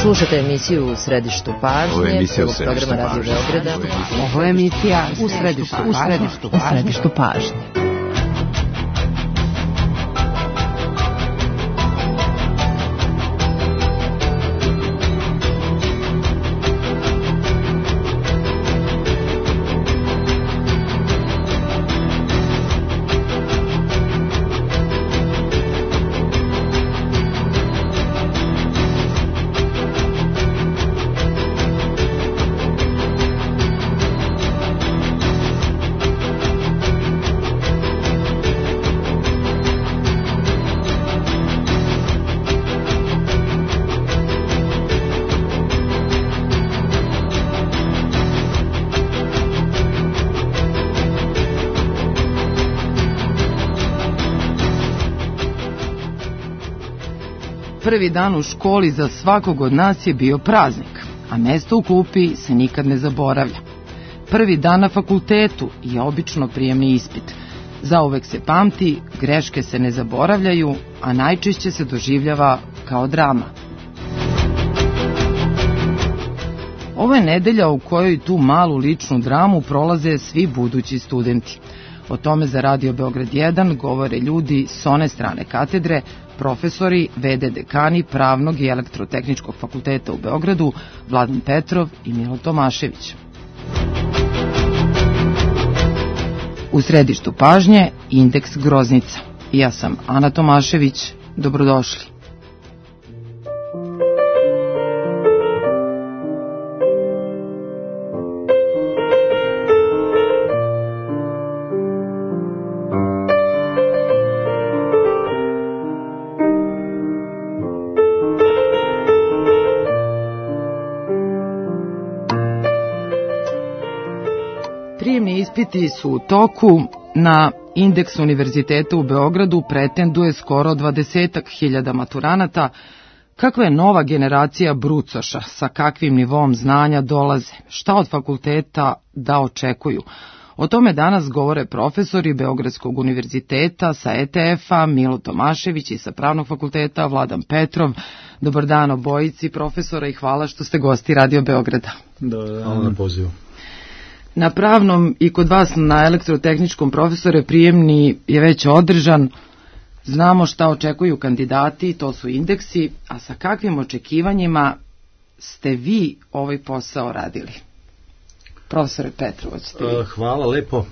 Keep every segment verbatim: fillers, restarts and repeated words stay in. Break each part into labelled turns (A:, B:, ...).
A: Slušate emisiju U središtu pažnje.
B: Ovo je emisija U središtu
A: programa Radio Beograda.
C: Ovo je emisija U središtu pažnje. U središtu pažnje. Prvi dan u školi za svakog od nas je bio praznik, a mesto u klupi se nikad ne zaboravlja. Prvi dan na fakultetu je obično prijemni ispit. Zauvek se pamti, greške se ne zaboravljaju, a najčešće se doživljava kao drama. Ovo je nedelja u kojoj tu malu ličnu dramu prolaze svi budući studenti. O tome za Radio Beograd jedan govore ljudi s one strane katedre, profesori, ve de dekani Pravnog i Elektrotehničkog fakulteta u Beogradu, Vladan Petrov i Milo Tomašević. U središtu pažnje Indeks Groznica. Ja sam Ana Tomašević. Dobrodošli. Prijemni ispiti su u toku. Na Indeks Univerziteta u Beogradu pretenduje skoro dvadesetak hiljada maturanata. Kakva je nova generacija brucoša, sa kakvim nivom znanja dolaze, šta od fakulteta da očekuju? O tome danas govore profesori Beogradskog univerziteta sa E T F-a Milo Tomašević i sa Pravnog fakulteta Vladan Petrov. Dobar dan obojici profesora i hvala što ste gosti Radio Beograda.
B: Hvala na pozivu.
C: Na Pravnom i kod vas na Elektrotehničkom, profesore, prijemni je već održan. Znamo šta očekuju kandidati, to su indeksi, a sa kakvim očekivanjima ste vi ovaj posao radili? Profesore Petrović.
B: Uh, hvala lepo.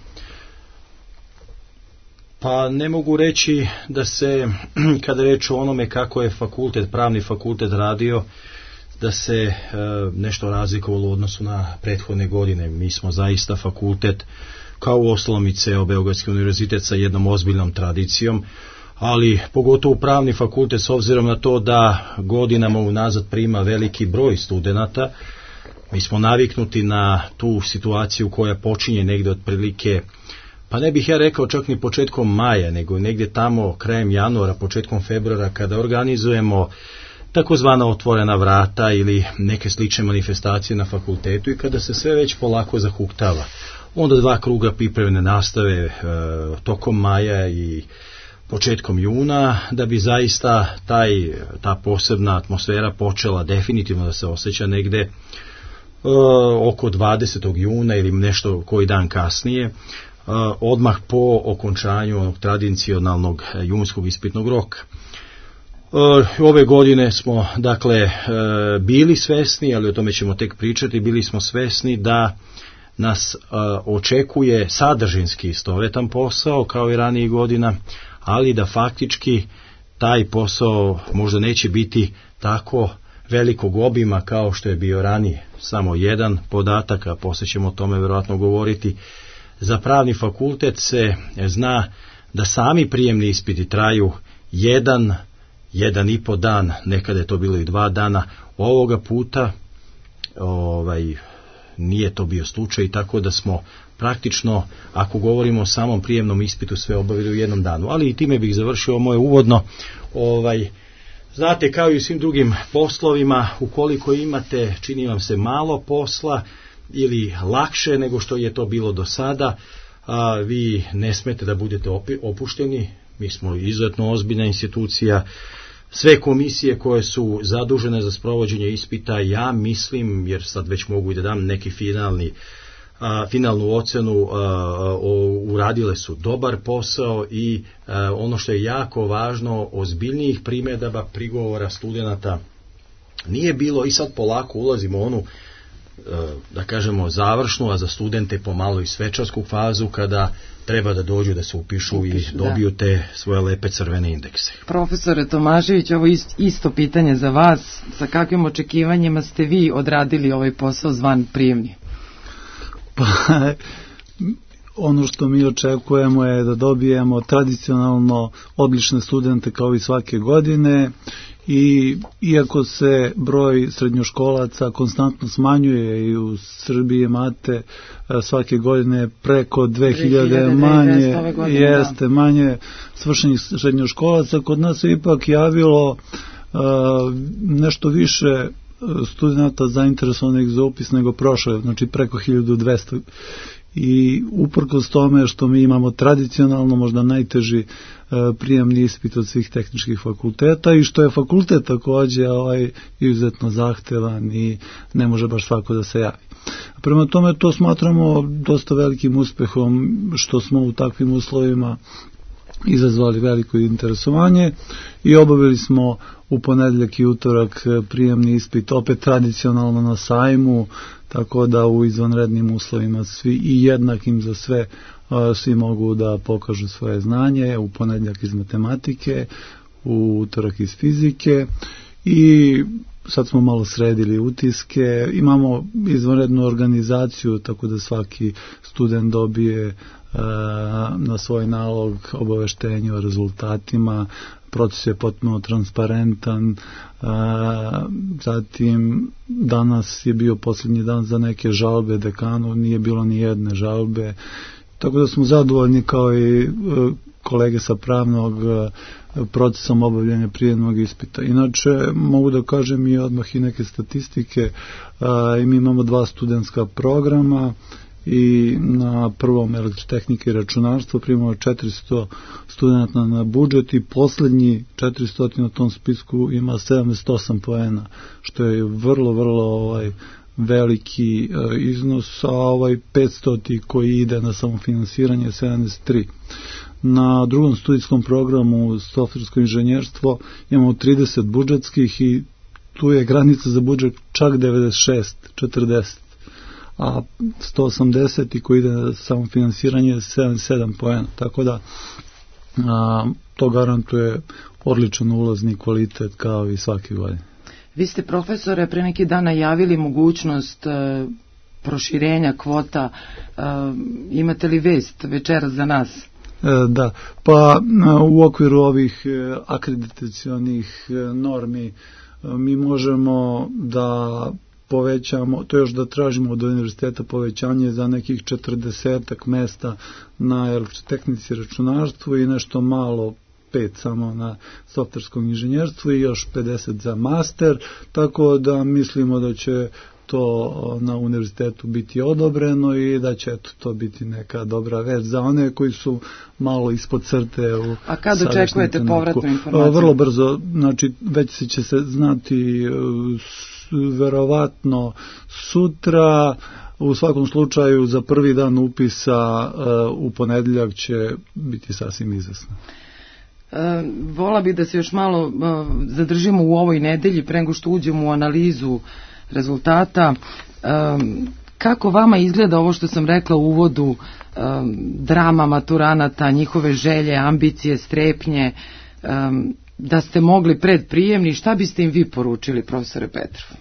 B: Pa ne mogu reći da se, kada reč o onome kako je fakultet, pravni fakultet radio, da se e, nešto razlikovalo u odnosu na prethodne godine. Mi smo zaista fakultet, kao u ostalom i ceo Beogradski univerzitet, sa jednom ozbiljnom tradicijom, ali pogotovo pravni fakultet, s obzirom na to da godinama unazad prima veliki broj studenata, mi smo naviknuti na tu situaciju koja počinje negde otprilike, pa ne bih ja rekao čak ni početkom maja, nego negde tamo krajem januara, početkom februara, kada organizujemo takozvana otvorena vrata ili neke slične manifestacije na fakultetu i kada se sve već polako zahuktava. Onda dva kruga pripremne nastave e, tokom maja i početkom juna, da bi zaista taj, ta posebna atmosfera počela definitivno da se osjeća negde e, oko dvadesetog juna ili nešto koji dan kasnije, e, odmah po okončanju onog tradicionalnog junskog ispitnog roka. Ove godine smo, dakle, bili svesni, ali o tome ćemo tek pričati, bili smo svesni da nas očekuje sadržinski istovetan posao kao i ranijih godina, ali da faktički taj posao možda neće biti tako velikog obima kao što je bio ranije. Samo jedan podatak, a poslije ćemo o tome vjerojatno govoriti. Za pravni fakultet se zna da sami prijemni ispiti traju jedan jedan i po dan, nekada je to bilo i dva dana. Ovoga puta ovaj, nije to bio slučaj, tako da smo praktično, ako govorimo o samom prijemnom ispitu, sve obavili u jednom danu. Ali i time bih završio moje uvodno. Ovaj, znate, kao i u svim drugim poslovima, ukoliko imate, čini vam se, malo posla ili lakše nego što je to bilo do sada, a vi ne smete da budete opušteni. Mi smo izuzetno ozbiljna institucija, sve komisije koje su zadužene za sprovođenje ispita, ja mislim, jer sad već mogu i da dam neki finalni A, finalnu ocenu, a, o, uradile su dobar posao i a, ono što je jako važno, ozbiljnijih primjedaba, prigovora studenata nije bilo i sad polako ulazimo u onu, a, da kažemo, završnu, a za studente pomalo i svečarsku fazu kada treba da dođu da se upišu Upiš, i dobiju da. te svoje lepe crvene indekse.
C: Profesore Tomašević, ovo isto pitanje za vas. Sa kakvim očekivanjima ste vi odradili ovaj posao zvan prijemni?
D: Pa, ono što mi očekujemo je da dobijemo tradicionalno odlične studente kao i svake godine i iako se broj srednjoškolaca konstantno smanjuje i u Srbiji imate svake godine preko dve hiljade manje, godine, jeste da. manje svršenih srednjoškolaca, kod nas se ipak javilo uh, nešto više studenta zainteresovanih za upis nego prošle, znači preko hiljadu dvesta. I uprkos tome što mi imamo tradicionalno možda najteži e, prijemni ispit od svih tehničkih fakulteta i što je fakultet takođe ovaj, izuzetno zahtevan i ne može baš svako da se javi. Prema tome to smatramo dosta velikim uspehom što smo u takvim uslovima izazvali veliko interesovanje i obavili smo u ponedeljak i utorak prijemni ispit opet tradicionalno na sajmu, tako da u izvanrednim uslovima svi i jednakim za sve svi mogu da pokažu svoje znanje, u ponedeljak iz matematike, u utorak iz fizike i sad smo malo sredili utiske, imamo izvanrednu organizaciju tako da svaki student dobije na svoj nalog obaveštenje o rezultatima, proces je potpuno transparentan, zatim danas je bio posljednji dan za neke žalbe dekanu, nije bilo ni jedne žalbe, tako da smo zadovoljni kao i kolege sa pravnog procesom obavljanja prijemnog ispita. Inače, mogu da kažem i odmah i neke statistike, i mi imamo dva studentska programa i na prvom elektrotehnika i računarstvo primamo četiristo studenta na budžet i poslednji četiristo na tom spisku ima sedamdeset osam poena, što je vrlo, vrlo ovaj, veliki uh, iznos, a ovaj petsto koji ide na samofinansiranje je sedamdeset tri. Na drugom studijskom programu softversko inženjerstvo imamo trideset budžetskih i tu je granica za budžet čak devedeset šest četrdeset, a sto osamdeset koji ide na samofinansiranje je sedamdeset sedam poena, tako da a, to garantuje odličan ulazni kvalitet kao i svake godine.
C: Vi ste, profesore, pre neki dan najavili mogućnost e, proširenja kvota. E, imate li vest večeras za nas?
D: E, da, pa u okviru ovih akreditacionih normi mi možemo da povećamo, to još da tražimo od univerziteta povećanje za nekih četrdesetak mesta na elektrotehnici i računarstvu i nešto malo pet samo na softverskom inženjerstvu i još pedeset za master, tako da mislimo da će to na univerzitetu biti odobreno i da će eto, to biti neka dobra vest za one koji su malo ispod crte. U
C: A kad očekujete povratnu informaciju?
D: Vrlo brzo, znači već će se znati verovatno sutra, u svakom slučaju za prvi dan upisa u ponedeljak će biti sasvim izvesno.
C: E, vola bih da se još malo e, zadržimo u ovoj nedelji pre nego što uđemo u analizu rezultata. E, kako vama izgleda ovo što sam rekla u uvodu, e, drama maturanata, njihove želje, ambicije, strepnje, e, da ste mogli pred prijemni, šta biste im vi poručili, profesore Petrov?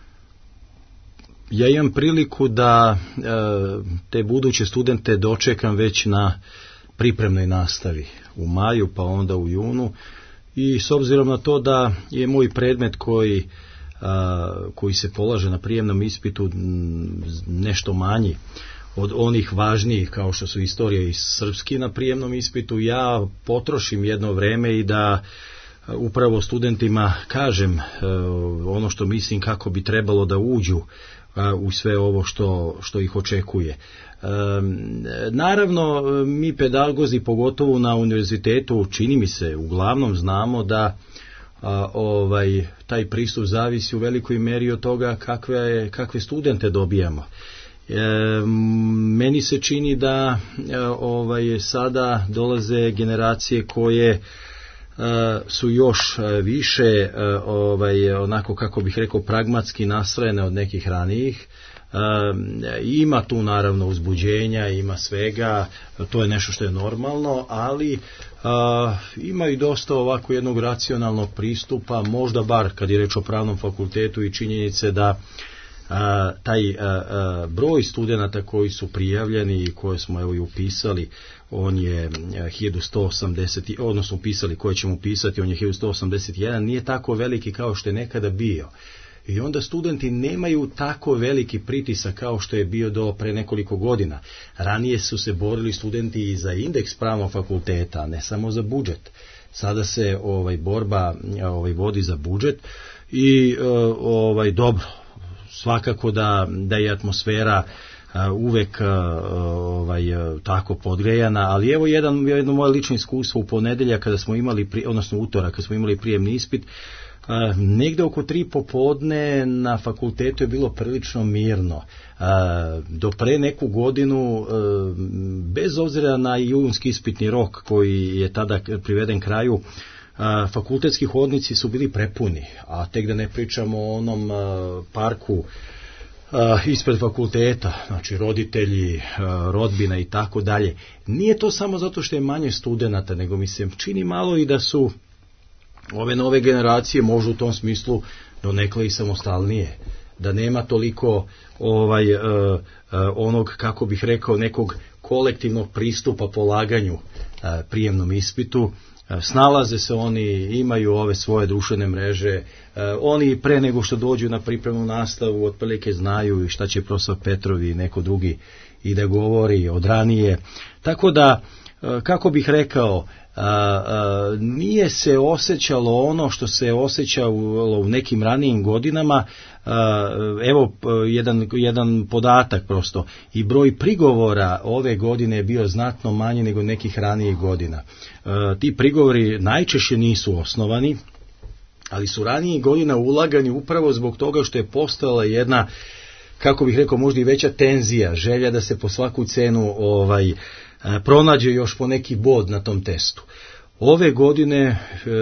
B: Ja imam priliku da e, te buduće studente dočekam već na pripremnoj nastavi u maju, pa onda u junu, i s obzirom na to da je moj predmet koji, a, koji se polaže na prijemnom ispitu nešto manji od onih važnijih kao što su istorija i srpski na prijemnom ispitu, ja potrošim jedno vreme i da upravo studentima kažem ono što mislim kako bi trebalo da uđu u sve ovo što, što ih očekuje. Naravno, mi pedagozi, pogotovo na univerzitetu, čini mi se, uglavnom znamo da a, ovaj, taj pristup zavisi u velikoj meri od toga kakve, kakve studente dobijamo. E, meni se čini da e, ovaj, sada dolaze generacije koje Uh, su još uh, više uh, ovaj, onako kako bih rekao pragmatski nastrojene od nekih ranijih. Uh, ima tu naravno uzbuđenja, ima svega, to je nešto što je normalno, ali uh, ima i dosta ovako jednog racionalnog pristupa, možda bar kad je reč o pravnom fakultetu i činjenice da Uh, taj uh, uh, broj studenata koji su prijavljeni i koje smo evo i upisali, on je uh, hiljadu sto osamdeset, odnosno upisali koje ćemo upisati, on je hiljadu sto osamdeset jedan, nije tako veliki kao što je nekada bio. I onda studenti nemaju tako veliki pritisak kao što je bio do pre nekoliko godina. Ranije su se borili studenti i za indeks pravnog fakulteta, ne samo za budžet. Sada se ovaj borba ovaj vodi za budžet i uh, ovaj dobro. Svakako da, da je atmosfera uh, uvek uh, ovaj, uh, tako podgrejana, ali evo jedan, jedno moje lično iskustvo u ponedeljak kada smo imali, pri, odnosno utorak kada smo imali prijemni ispit, uh, negde oko tri popodne na fakultetu je bilo prilično mirno. Uh, do pre neku godinu, uh, bez obzira na junski ispitni rok koji je tada priveden kraju, A, fakultetski hodnici su bili prepuni, a tek da ne pričamo o onom a, parku a, ispred fakulteta, znači roditelji, a, rodbina i tako dalje. Nije to samo zato što je manje studenata, nego mi se čini malo i da su ove nove generacije možda u tom smislu donekle i samostalnije, da nema toliko ovaj a, a, onog, kako bih rekao, nekog kolektivnog pristupa polaganju a, prijemnom ispitu. Snalaze se oni, imaju ove svoje društvene mreže, oni pre nego što dođu na pripremnu nastavu otprilike znaju šta će profesor Petrov i neko drugi i da govori od ranije. Tako da, kako bih rekao, nije se osjećalo ono što se osjećalo u nekim ranijim godinama. Evo jedan, jedan podatak prosto, i broj prigovora ove godine je bio znatno manji nego nekih ranijih godina. Ti prigovori najčešće nisu osnovani, ali su ranijih godina ulagani upravo zbog toga što je postojala jedna, kako bih rekao, možda i veća tenzija, želja da se po svaku cenu ovaj, pronađe još po neki bod na tom testu. Ove godine,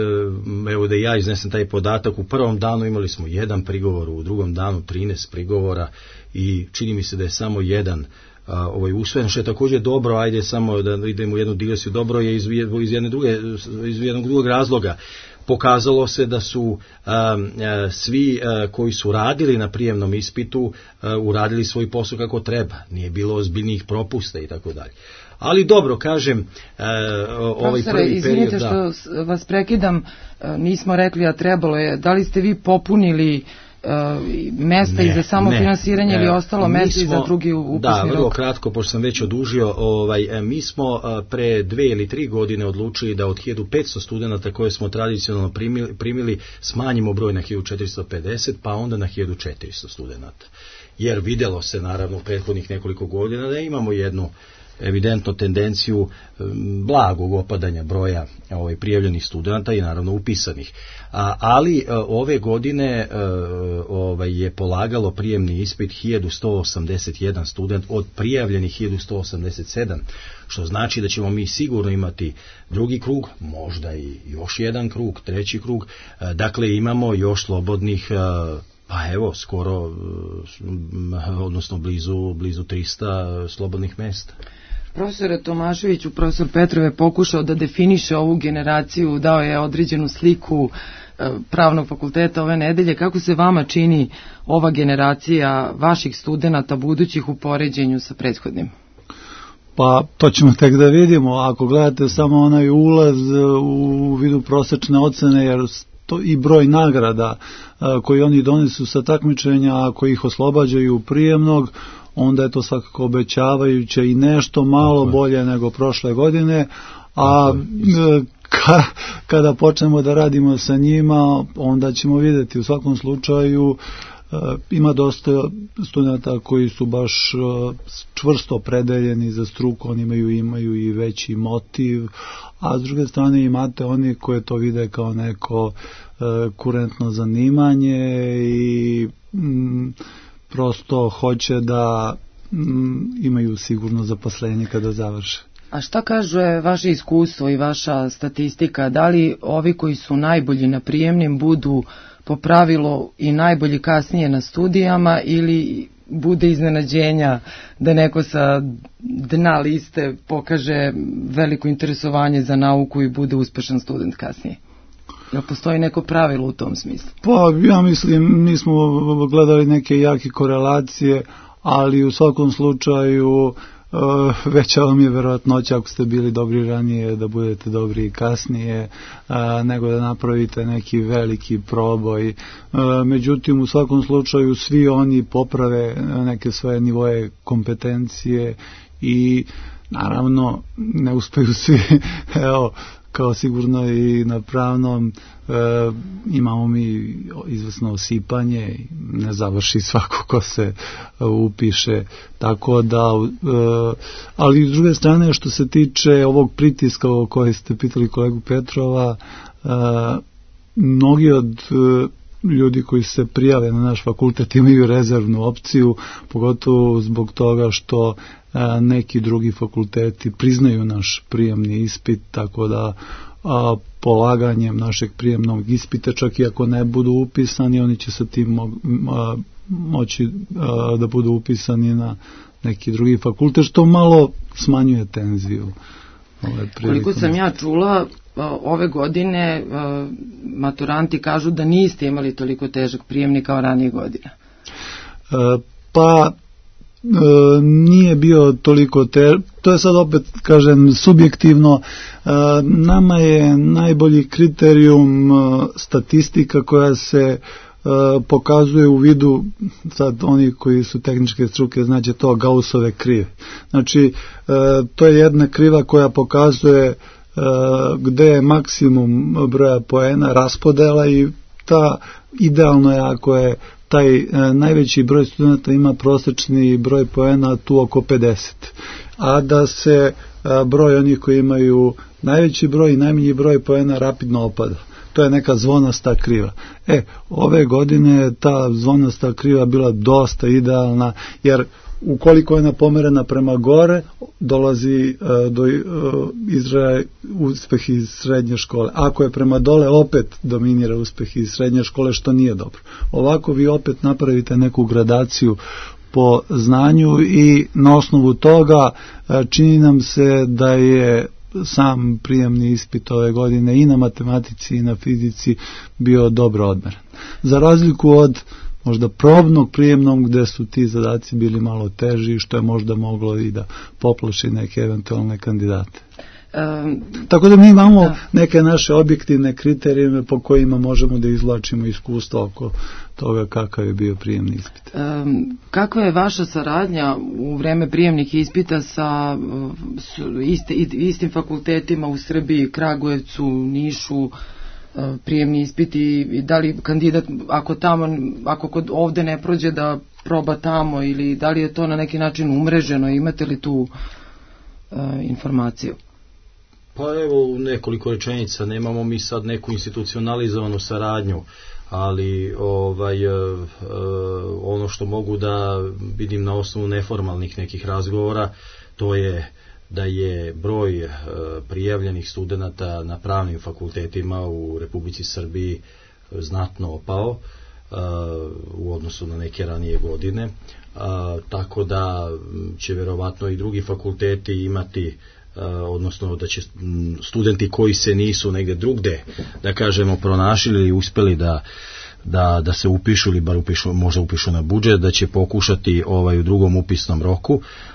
B: evo da ja iznesem taj podatak, u prvom danu imali smo jedan prigovor, u drugom danu trinaest prigovora i čini mi se da je samo jedan ovaj usvojen, što je također dobro, ajde samo da idemo u jednu digresiju, dobro je iz, iz, jedne druge, iz jednog drugog razloga. Pokazalo se da su a, a, svi a, koji su radili na prijemnom ispitu a, uradili svoj posao kako treba, nije bilo ozbiljnih propusta i tako dalje. Ali dobro, kažem, a, ovaj
C: Profesore,
B: prvi
C: izvinite
B: period...
C: Izvinite što da... vas prekidam, nismo rekli, a trebalo je, da li ste vi popunili Uh, mesta ne, i za samofinansiranje ili ostalo mesta i za drugi upisni rok?
B: Da, vrlo kratko, pošto sam već odužio, ovaj, mi smo pre dve ili tri godine odlučili da od hiljadu petsto studenata koje smo tradicionalno primili, primili smanjimo broj na hiljadu četiristo pedeset, pa onda na hiljadu četiristo studenata. Jer videlo se naravno u prethodnih nekoliko godina da imamo jednu evidentno tendenciju blagog opadanja broja ovaj, prijavljenih studenta i naravno upisanih. A, ali ove godine ovaj, je polagalo prijemni ispit hiljadu sto osamdeset jedan student od prijavljenih hiljadu sto osamdeset sedam, što znači da ćemo mi sigurno imati drugi krug, možda i još jedan krug, treći krug, dakle imamo još slobodnih, pa evo, skoro, odnosno blizu, blizu trista slobodnih mesta.
C: Profesore Tomaševiću, profesor Petrov je pokušao da definiše ovu generaciju, dao je određenu sliku pravnog fakulteta ove nedelje. Kako se vama čini ova generacija vaših studenata budućih u poređenju sa prethodnim?
D: Pa to ćemo tek da vidimo. Ako gledate samo onaj ulaz u vidu prosečne ocene, jer to i broj nagrada koji oni donesu sa takmičenja, ako ih oslobađaju prijemnog, onda je to svakako obećavajuće i nešto malo bolje nego prošle godine, a ka, kada počnemo da radimo sa njima, onda ćemo vidjeti. U svakom slučaju ima dosta studenta koji su baš čvrsto opredeljeni za struku, oni imaju, imaju i veći motiv, a s druge strane imate oni koje to vide kao neko kurentno zanimanje i m, prosto hoće da m, imaju sigurno zaposlenje kada završe.
C: A šta kaže vaše iskustvo i vaša statistika? Da li ovi koji su najbolji na prijemnim budu po pravilu i najbolji kasnije na studijama ili bude iznenađenja da neko sa dna liste pokaže veliko interesovanje za nauku i bude uspešan student kasnije? Jel postoji neko pravilo u tom smislu?
D: Pa ja mislim, nismo gledali neke jake korelacije, ali u svakom slučaju Uh, veća vam je verovatnoća ako ste bili dobri ranije da budete dobri i kasnije, uh, nego da napravite neki veliki proboj. Uh, međutim, u svakom slučaju svi oni poprave neke svoje nivoje kompetencije i naravno ne uspeju svi. Evo, kao sigurno i na pravnom e, imamo mi izvesno osipanje, ne završi svako ko se e, upiše, tako da e, ali s druge strane što se tiče ovog pritiska o kojoj ste pitali kolegu Petrova, e, mnogi od e, ljudi koji se prijave na naš fakultet imaju rezervnu opciju, pogotovo zbog toga što a, neki drugi fakulteti priznaju naš prijemni ispit, tako da a, polaganjem našeg prijemnog ispita, čak i ako ne budu upisani, oni će sa tim mo, a, moći a, da budu upisani na neki drugi fakultet, što malo smanjuje tenziju.
C: Koliko sam ja čula, ove godine maturanti kažu da niste imali toliko težak prijemni kao ranije godine.
D: Pa nije bio toliko težak, to je sad opet kažem subjektivno. Nama je najbolji kriterijum statistika koja se pokazuje u vidu, sad oni koji su tehničke struke znaće to, Gaussove krive. Znači to je jedna kriva koja pokazuje gde je maksimum broja poena raspodela i ta idealno je ako je taj e, najveći broj studenta ima prosečni broj poena tu oko pedeset, a da se e, broj onih koji imaju najveći broj i najmanji broj poena rapidno opada. To je neka zvonasta kriva. E, ove godine ta zvonasta kriva bila dosta idealna, jer ukoliko je napomerena prema gore, dolazi uh, do uh, izraja uspeh iz srednje škole. Ako je prema dole, opet dominira uspeh iz srednje škole, što nije dobro. Ovako vi opet napravite neku gradaciju po znanju i na osnovu toga uh, čini nam se da je sam prijemni ispit ove godine i na matematici i na fizici bio dobro odmeren. Za razliku od možda probnog prijemnog gde su ti zadaci bili malo teži, što je možda moglo i da poplaši neke eventualne kandidate. Um, Tako da mi imamo da. neke naše objektivne kriterijume po kojima možemo da izvlačimo iskustvo oko toga kakav je bio prijemni ispit.
C: Um, kakva je vaša saradnja u vreme prijemnih ispita sa iste, istim fakultetima u Srbiji, Kragujevcu, Nišu, prijemni ispit i da li kandidat ako tamo, ako kod ovde ne prođe da proba tamo, ili da li je to na neki način umreženo, imate li tu uh, informaciju?
B: Pa evo u nekoliko rečenica, nemamo mi sad neku institucionalizovanu saradnju, ali ovaj uh, uh, ono što mogu da vidim na osnovu neformalnih nekih razgovora, to je da je broj e, prijavljenih studenata na pravnim fakultetima u Republici Srbiji znatno opao e, u odnosu na neke ranije godine, e, tako da će verovatno i drugi fakulteti imati, e, odnosno da će studenti koji se nisu negde drugde, da kažemo, pronašli ili uspeli da Da, da se upišu ili bar upišu, možda upišu na budžet, da će pokušati ovaj u drugom upisnom roku,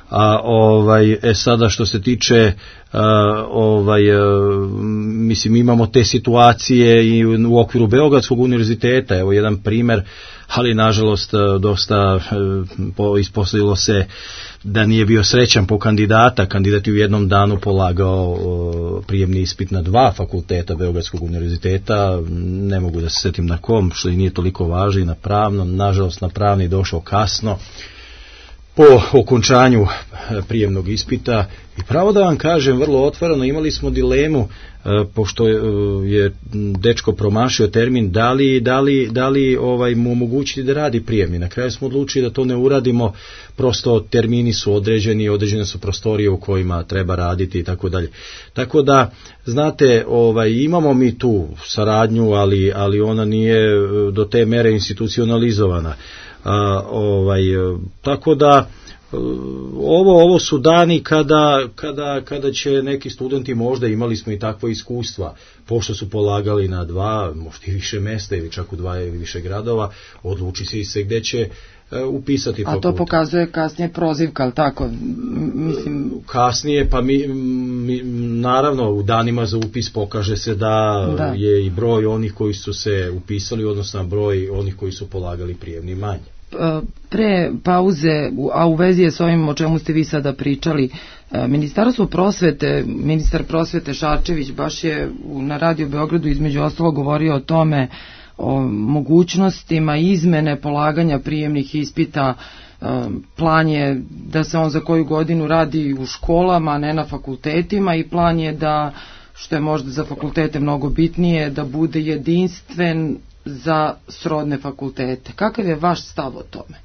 B: A ovaj e sada što se tiče a, ovaj a, mislim imamo te situacije i u, u okviru Beogradskog univerziteta, evo jedan primjer, ali nažalost dosta po, ispostavilo se da nije bio srećan po kandidata. Kandidat je u jednom danu polagao o, prijemni ispit na dva fakulteta Beogradskog univerziteta, ne mogu da se setim na kom, što i nije toliko važno, i na pravnom, nažalost na pravni došao kasno po okončanju prijemnog ispita. I pravo da vam kažem, vrlo otvoreno, imali smo dilemu, pošto je dečko promašio termin, da li, da li, da li ovaj, mu omogućiti da radi prijemni. Na kraju smo odlučili da to ne uradimo, prosto termini su određeni, određene su prostorije u kojima treba raditi i tako dalje. Tako da, znate, ovaj, imamo mi tu saradnju, ali, ali ona nije do te mere institucionalizovana. A, ovaj, tako da ovo ovo su dani kada, kada, kada će neki studenti, možda imali smo i takvo iskustva, pošto su polagali na dva, možda i više mesta ili čak u dva ili više gradova, odluči se gdje će upisati fakultet.
C: A to pokazuje kasnije prozivka, ali tako? Mislim...
B: Kasnije, pa mi, mi, naravno u danima za upis pokaže se da, da je i broj onih koji su se upisali, odnosno broj onih koji su polagali prijemni manje.
C: Pre pauze, a u vezi je s ovim o čemu ste vi sada pričali, Ministarstvo prosvete, ministar prosvete Šarčević baš je na Radio Beogradu između ostalo govorio o tome, o mogućnostima izmene polaganja prijemnih ispita. Plan je da se on za koju godinu radi u školama, a ne na fakultetima, i plan je da, što je možda za fakultete mnogo bitnije, da bude jedinstven za srodne fakultete. Kakav je vaš stav o tome?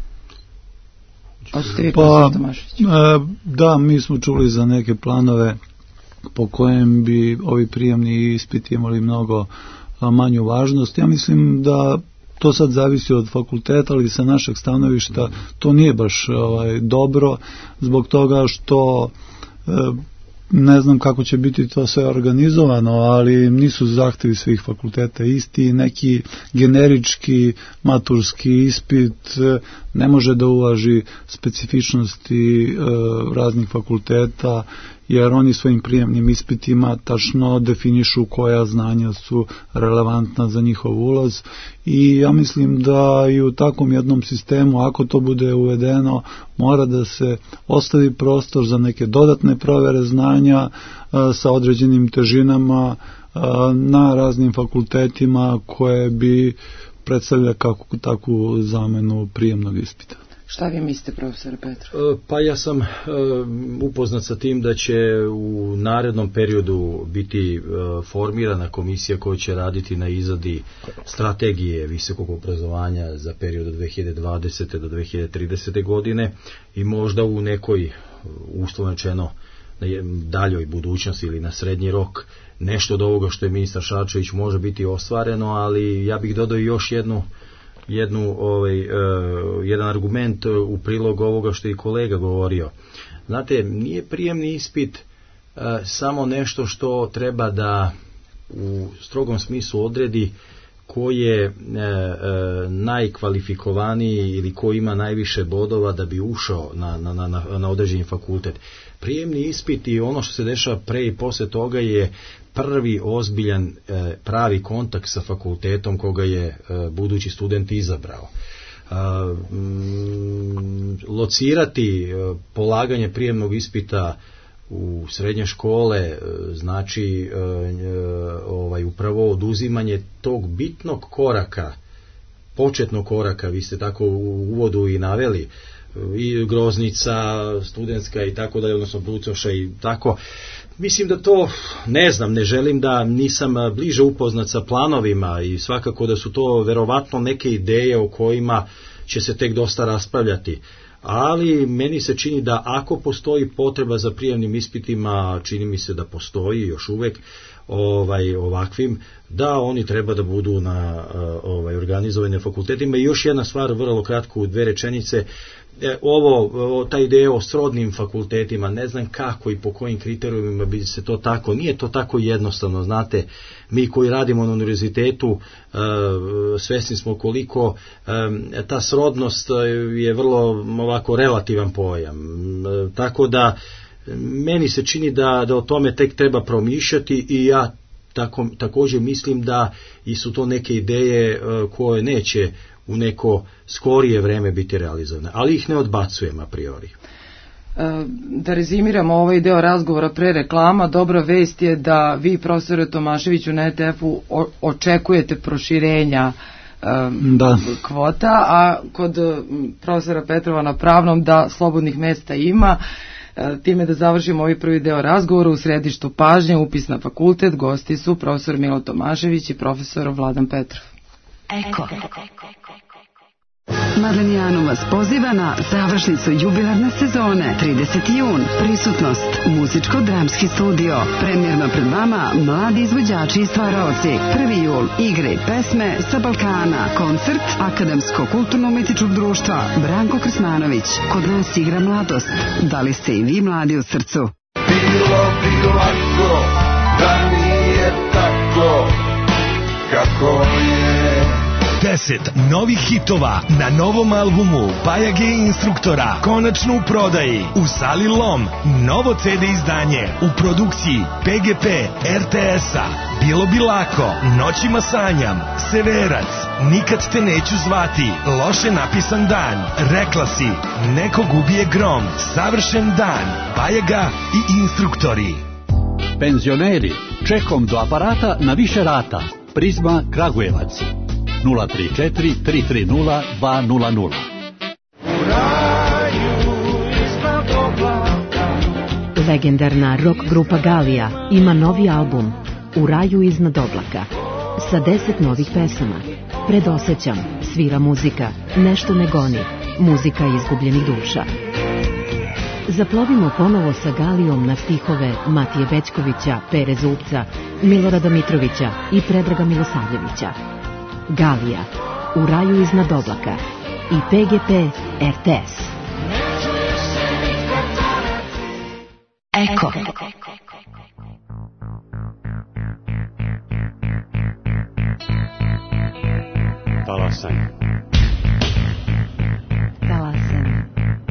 D: Pa, da, mi smo čuli za neke planove po kojem bi ovi prijemni ispiti imali mnogo manju važnost. Ja mislim da to sad zavisi od fakulteta, ali sa našeg stanovišta to nije baš ovaj, dobro, zbog toga što ne znam kako će biti to sve organizovano, ali nisu zahtevi svih fakulteta isti. Neki generički maturski ispit ne može da uvaži specifičnosti e, raznih fakulteta, jer oni svojim prijemnim ispitima tačno definišu koja znanja su relevantna za njihov ulaz, i ja mislim da i u takvom jednom sistemu, ako to bude uvedeno, mora da se ostavi prostor za neke dodatne provere znanja a, sa određenim težinama a, na raznim fakultetima koje bi predstavlja kako takvu zamenu prijemnog ispita.
C: Šta vi mislite, profesor Petrov?
B: Pa ja sam uh, upoznat sa tim da će u narednom periodu biti uh, formirana komisija koja će raditi na izradi strategije visokog obrazovanja za period od dve hiljade dvadesete do dve hiljade tridesete godine, i možda u nekoj, uslovno rečeno, daljoj budućnosti ili na srednji rok nešto od ovoga što je ministar Šarčević može biti ostvareno, ali ja bih dodao još jednu jednu ovaj uh, jedan argument u prilog ovoga što je i kolega govorio. Znate, nije prijemni ispit uh, samo nešto što treba da u strogom smislu odredi ko je uh, uh, najkvalifikovaniji ili ko ima najviše bodova da bi ušao na, na, na, na određeni fakultet. Prijemni ispit i ono što se dešava pre i posle toga je prvi ozbiljan e, pravi kontakt sa fakultetom koga je e, budući student izabrao. E, m, locirati e, polaganje prijemnog ispita u srednje škole e, znači e, ovaj, upravo oduzimanje tog bitnog koraka, početnog koraka, vi ste tako u uvodu i naveli, i Groznica, studentska i tako dalje, odnosno Brucoša i tako. Mislim da to, ne znam, ne želim da nisam bliže upoznat sa planovima, i svakako da su to verovatno neke ideje o kojima će se tek dosta raspravljati. Ali meni se čini da ako postoji potreba za prijemnim ispitima, čini mi se da postoji još uvek, ovaj ovakvim, da oni treba da budu na ovaj organizovani na fakultetima. I još jedna stvar, vrlo kratko u dve rečenice, ovo, ta ideja o srodnim fakultetima, ne znam kako i po kojim kriterijumima bi se to tako, nije to tako jednostavno, znate, mi koji radimo na univerzitetu svesni smo koliko ta srodnost je vrlo ovako relativan pojam, tako da meni se čini da, da o tome tek treba promišljati i ja tako, također mislim da i su to neke ideje koje neće u neko skorije vreme biti realizovane, ali ih ne odbacujem a priori.
C: Da rezimiramo ovaj deo razgovora pre reklama, dobra vest je da vi, profesore Tomaševiću, na E T F-u očekujete proširenja da. kvota, a kod profesora Petrova na pravnom da slobodnih mesta ima. Time da završimo ovaj prvi deo razgovora, u središtu pažnje upis na fakultet, gosti su profesor Milo Tomašević i profesor Vladan Petrov.
E: Eko. Madlenijanu vas poziva na završnicu jubilarne sezone, trideseti jun, prisutnost, muzičko-dramski studio, premjerno pred vama mladi izvođači i stvaraoci, prvi jul, igre, pesme sa Balkana, koncert Akademsko-kulturno-umetičkog društva Branko Krsmanović, kod nas igra mladost, da li ste i vi mladi u srcu?
F: Bilo bi lako da nije tako kako je.
G: Deset novih hitova na novom albumu Bajage instruktora, konačno u prodaji u sali Lom. Novo ce de izdanje u produkciji P G P R T S-a. Bilo bi lako, Noćima sanjam, Severac, Nikad te neću zvati, Loše napisan dan, Rekla si, Nekog ubije grom, Savršen dan, Bajaga i instruktori.
H: Penzioneri, čekom do aparata na više rata. Prizma Kragujevac. nula tri četiri tri tri nula dva nula nula.
I: Legendarna rock grupa Galija ima novi album U raju iznad oblaka sa deset novih pesama. Predosećam, svira muzika, nešto me goni, muzika izgubljenih duša. Zaplovimo ponovo sa Galijom na stihove Matije Bećkovića, Pere Zupca, Milorada Mitrovića i Predraga Milosavljevića. Galija, U raju iznad oblaka i P G P R T S.
E: Eko.
J: Talasanje.
I: Talasanje.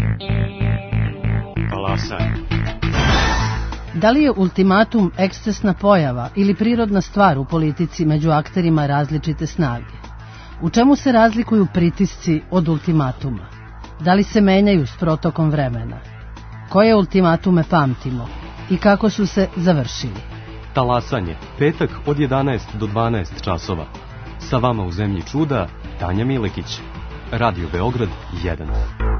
J: Talasanje.
K: Da li je ultimatum ekscesna pojava ili prirodna stvar u politici među akterima različite snage? U čemu se razlikuju pritisci od ultimatuma? Da li se menjaju s protokom vremena? Koje ultimatume pamtimo i kako su se završili?
J: Talasanje, petak od jedanaest do dvanaest časova. Sa vama u Zemlji čuda, Tanja Milekić. Radio Beograd jedan.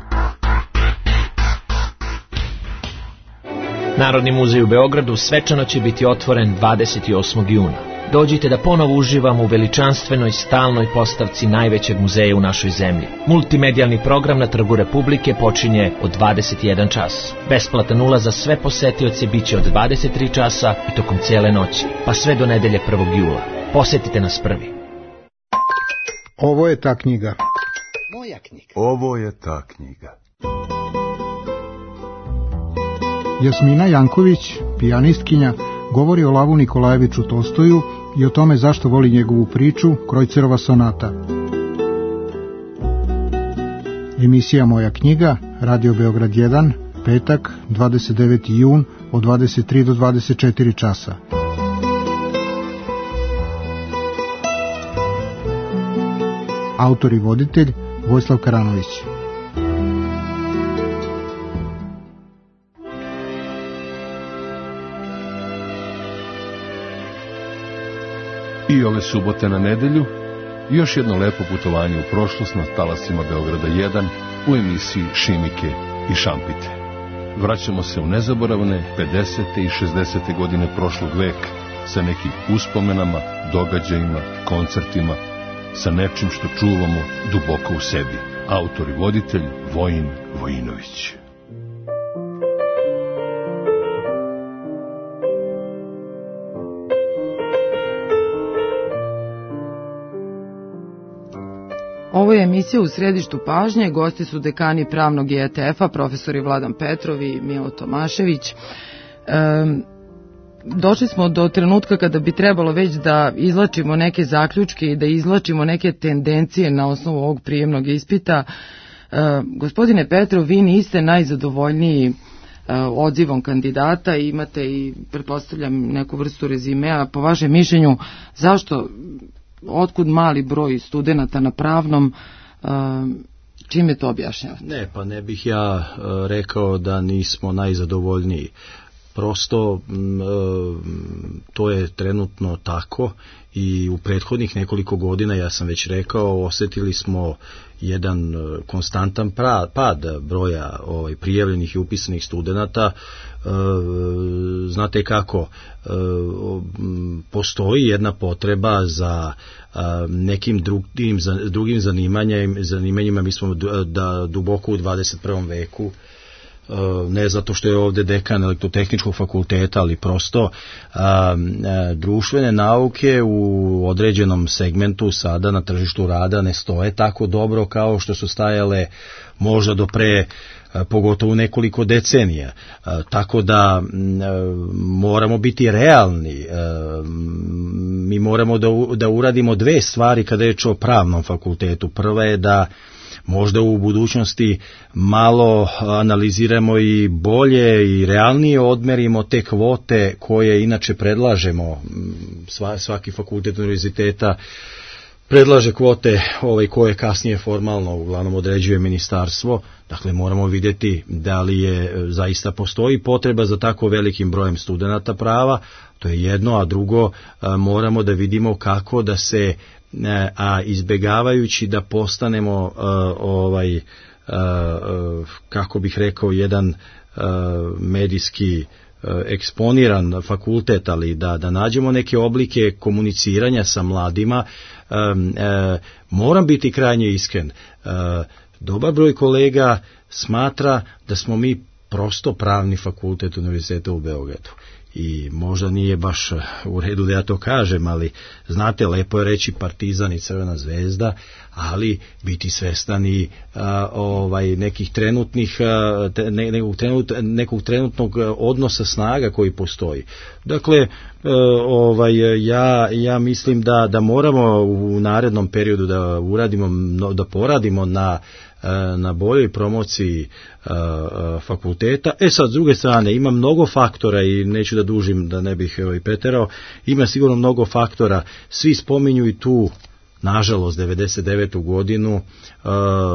L: Narodni muzej u Beogradu svečano će biti otvoren dvadeset osmog juna. Dođite da ponovo uživamo u veličanstvenoj stalnoj postavci najvećeg muzeja u našoj zemlji. Multimedijalni program na Trgu Republike počinje od dvadeset jedan čas. Besplatan ulaz za sve posetioce biće od dvadeset tri časa i tokom cijele noći, pa sve do nedelje prvog jula. Posetite nas prvi.
M: Ovo je ta knjiga.
N: Moja knjiga. Ovo je ta knjiga.
M: Jasmina Janković, pijanistkinja, govori o Lavu Nikolajeviću Tolstoju i o tome zašto voli njegovu priču Krojcerova sonata. Emisija Moja knjiga, Radio Beograd jedan, petak, dvadeset deveti jun, od dvadeset tri do dvadeset četiri časa. Autor i voditelj Vojislav Karanović.
O: I ove subote na nedelju još jedno lepo putovanje u prošlost na talasima Beograda jedan u emisiji Šimike i Šampite. Vraćamo se u nezaboravne pedesete i šezdesete godine prošlog veka sa nekim uspomenama, događajima, koncertima, sa nečim što čuvamo duboko u sebi. Autor i voditelj Vojin Vojinović.
C: Ovo je emisija U središtu pažnje, gosti su dekani pravnog I E T F-a, profesori Vladan Petrov i Milo Tomašević. E, došli smo do trenutka kada bi trebalo već da izlačimo neke zaključke i da izlačimo neke tendencije na osnovu ovog prijemnog ispita. E, gospodine Petrov, vi niste najzadovoljniji e, odzivom kandidata, imate i, pretpostavljam, neku vrstu rezimea. Po vašem mišljenju, zašto, otkud mali broj studenata na pravnom, e, čime to objašnjavate?
B: Ne, pa ne bih ja e, rekao da nismo najzadovoljniji. Prosto m, e, to je trenutno tako i u prethodnih nekoliko godina, ja sam već rekao, osjetili smo jedan konstantan pra, pad broja ovaj, prijavljenih i upisanih studenata. E, znate kako, e, postoji jedna potreba za a, nekim drugim, za, drugim zanimanjima, zanimanjima, mi smo da, duboko u dvadeset prvom veku, ne zato što je ovdje dekan elektrotehničkog fakulteta, ali prosto a, a, društvene nauke u određenom segmentu sada na tržištu rada ne stoje tako dobro kao što su stajale možda do pre, a, pogotovo nekoliko decenija. A, tako da a, moramo biti realni. A, mi moramo da, da uradimo dve stvari kada je reč o pravnom fakultetu. Prva je da možda u budućnosti malo analiziramo i bolje i realnije odmerimo te kvote koje inače predlažemo. Svaki fakultet univerziteta predlaže kvote ovaj, koje kasnije formalno uglavnom određuje ministarstvo. Dakle, moramo vidjeti da li je zaista postoji potreba za tako velikim brojem studenata prava, to je jedno, a drugo moramo da vidimo kako da se, a izbjegavajući da postanemo uh, ovaj uh, uh, kako bih rekao jedan uh, medijski uh, eksponiran fakultet, ali da, da nađemo neke oblike komuniciranja sa mladima. Um, uh, moram biti krajnje iskren, uh, dobar broj kolega smatra da smo mi prosto pravni fakultet univerziteta u Beogradu. I možda nije baš u redu da ja to kažem, ali znate, lepo je reći Partizan i Crvena zvezda, ali biti svestan i a, ovaj, nekih trenutnih, a, te, ne, nekog, trenut, nekog trenutnog odnosa snaga koji postoji. Dakle, a, ovaj, ja, ja mislim da, da moramo u narednom periodu da uradimo, da poradimo na na boljoj promociji uh, uh, fakulteta. E sad, s druge strane, ima mnogo faktora i neću da dužim da ne bih ovaj, preterao, ima sigurno mnogo faktora, svi spominju i tu, nažalost, devedeset devetu godinu, uh,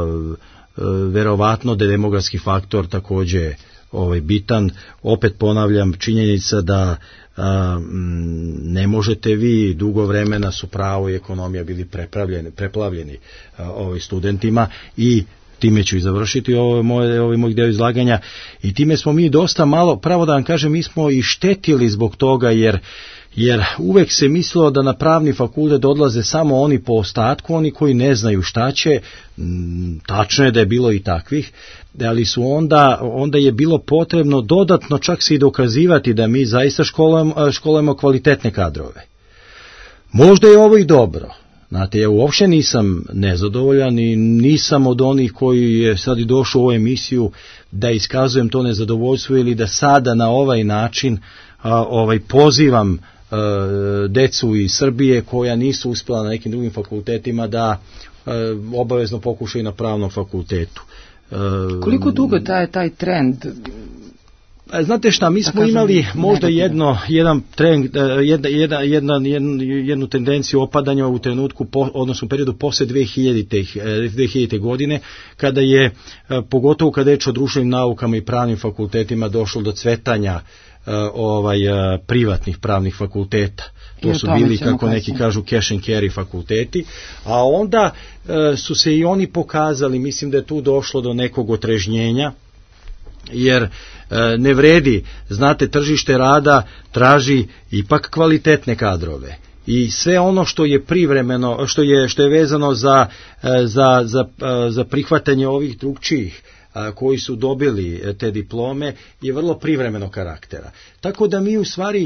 B: uh, verovatno da je demografski faktor također ovaj, bitan. Opet ponavljam, činjenica da a, ne možete vi, dugo vremena su pravo i ekonomija bili preplavljeni a, ovaj, studentima i time ću i završiti ovo moje, ovaj moj deo izlaganja, i time smo mi dosta malo, pravo da vam kažem, mi smo i štetili zbog toga, jer jer uvek se mislilo da na pravni fakultet odlaze samo oni po ostatku, oni koji ne znaju šta će. Tačno je da je bilo i takvih, ali su onda, onda je bilo potrebno dodatno čak se i dokazivati da mi zaista školujemo, školujemo kvalitetne kadrove. Možda je ovo i dobro. Znate, ja uopšte nisam nezadovoljan i nisam od onih koji je sad i došao u ovu emisiju da iskazujem to nezadovoljstvo ili da sada na ovaj način a, ovaj pozivam a, decu iz Srbije koja nisu uspjela na nekim drugim fakultetima da a, obavezno pokušaju na pravnom fakultetu. A,
C: Koliko dugo taj, taj trend?
B: Znate šta, mi smo imali možda jedno, jedan trend, jedna, jedna, jedna, jednu, jednu tendenciju opadanja u trenutku, po, odnosno u periodu posle dve hiljadite godine, kada je, pogotovo kada je o društvenim naukama i pravnim fakultetima, došlo do cvetanja ovaj, privatnih pravnih fakulteta. To su bili, kako neki kažu, cash and carry fakulteti, a onda su se i oni pokazali, mislim da je tu došlo do nekog otrežnjenja, jer e, ne vredi, znate, tržište rada traži ipak kvalitetne kadrove i sve ono što je privremeno, što je što je vezano za za za za prihvatanje ovih drugčijih koji su dobili te diplome je vrlo privremenog karaktera. Tako da mi u stvari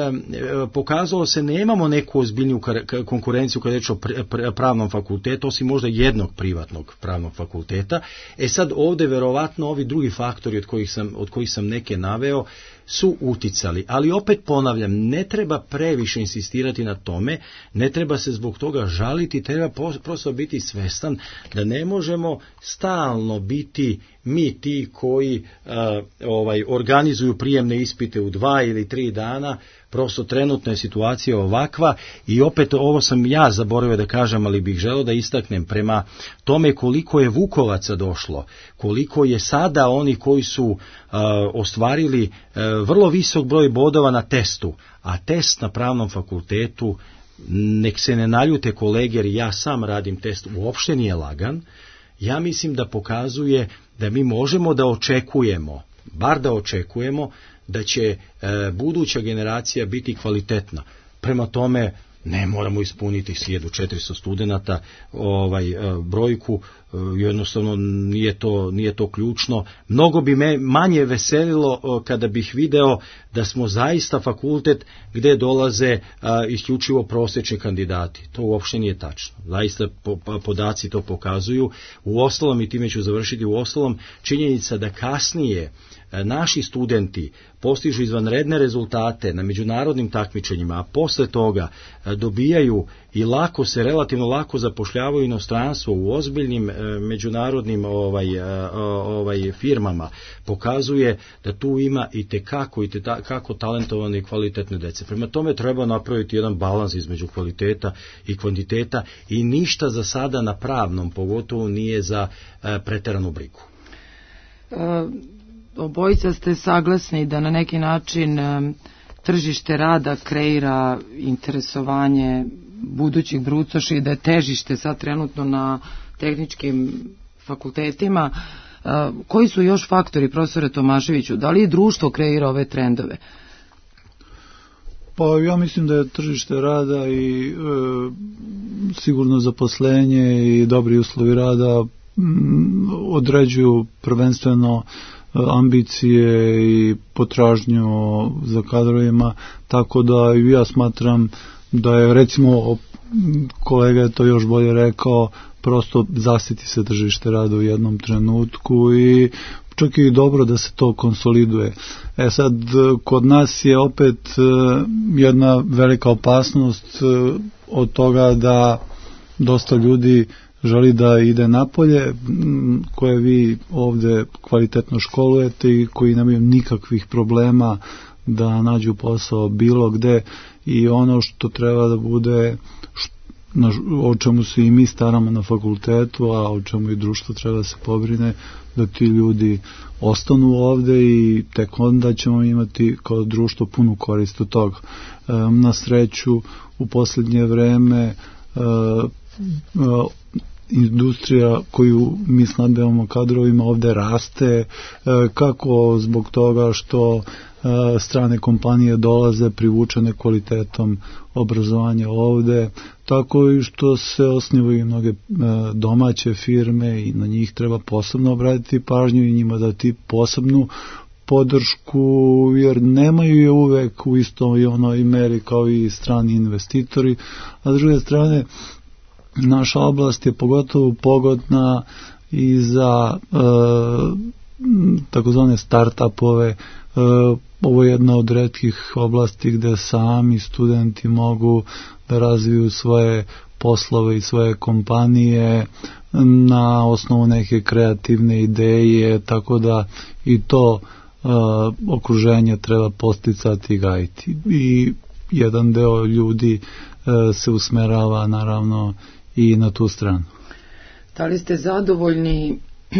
B: pokazalo se nemamo neku ozbiljniju konkurenciju kada je reč o pravnom fakultetu, osim možda jednog privatnog pravnog fakulteta. E sad ovdje verovatno ovi drugi faktori od kojih sam, od kojih sam neke naveo su uticali, ali opet ponavljam, ne treba previše insistirati na tome, ne treba se zbog toga žaliti, treba prosto biti svestan da ne možemo stalno biti mi ti koji uh, ovaj, organizuju prijemne ispite u dva ili tri dana, prosto trenutna je situacija ovakva i opet ovo sam ja zaboravio da kažem, ali bih želeo da istaknem prema tome koliko je Vukovaca došlo, koliko je sada oni koji su uh, ostvarili uh, vrlo visok broj bodova na testu, a test na pravnom fakultetu, nek se ne naljute kolege, jer ja sam radim test, uopšte nije lagan. Ja mislim da pokazuje da mi možemo da očekujemo, bar da očekujemo, da će e, buduća generacija biti kvalitetna. Prema tome, ne moramo ispuniti hiljadu četiristo studenata, ovaj e, brojku, e, jednostavno nije to, nije to ključno. Mnogo bi me manje veselilo e, kada bih video da smo zaista fakultet gdje dolaze e, isključivo prosječni kandidati. To uopšte nije tačno. Zaista po, podaci to pokazuju. U ostalom, i time ću završiti, u ostalom činjenica da kasnije naši studenti postižu izvanredne rezultate na međunarodnim takmičenjima, a posle toga dobijaju i lako se, relativno lako zapošljavaju inostranstvo u ozbiljnim međunarodnim ovaj, ovaj, firmama, pokazuje da tu ima i tekako, i tekako talentovane i kvalitetne dece. Prema tome treba napraviti jedan balans između kvaliteta i kvantiteta i ništa za sada na pravnom pogotovo nije za preteranu brigu.
C: Uh... Obojica ste saglasni da na neki način tržište rada kreira interesovanje budućih brucoša i da je težište sad trenutno na tehničkim fakultetima. Koji su još faktori, profesore Tomaševiću? Da li i društvo kreira ove trendove?
D: Pa ja mislim da je tržište rada i e, sigurno zaposlenje i dobri uslovi rada m, određuju prvenstveno ambicije i potražnju za kadrovima, tako da ja smatram da je, recimo, kolega je to još bolje rekao, prosto zasiti se tržište rada u jednom trenutku i čak i dobro da se to konsoliduje. E sad, kod nas je opet jedna velika opasnost od toga da dosta ljudi želi da ide napolje, koje vi ovdje kvalitetno školujete i koji nemaju nikakvih problema da nađu posao bilo gde, i ono što treba da bude, o čemu se i mi staramo na fakultetu, a o čemu i društvo treba da se pobrine, da ti ljudi ostanu ovdje i tek onda ćemo imati kao društvo punu korist od toga. Na sreću, u posljednje vreme industrija koju mi snabdevamo kadrovima ovdje raste, kako zbog toga što strane kompanije dolaze privučene kvalitetom obrazovanja ovdje, tako i što se osnivaju mnoge domaće firme i na njih treba posebno obratiti pažnju i njima dati posebnu podršku, jer nemaju je uvek u istoj onoj meri kao i strani investitori, a s druge strane naša oblast je pogotovo pogodna i za e, takozvane start-upove. E, ovo je jedna od retkih oblasti gde sami studenti mogu da razviju svoje poslove i svoje kompanije na osnovu neke kreativne ideje, tako da i to e, okruženje treba posticati i gajiti. I jedan deo ljudi e, se usmerava naravno i na tu stranu.
C: Da li ste zadovoljni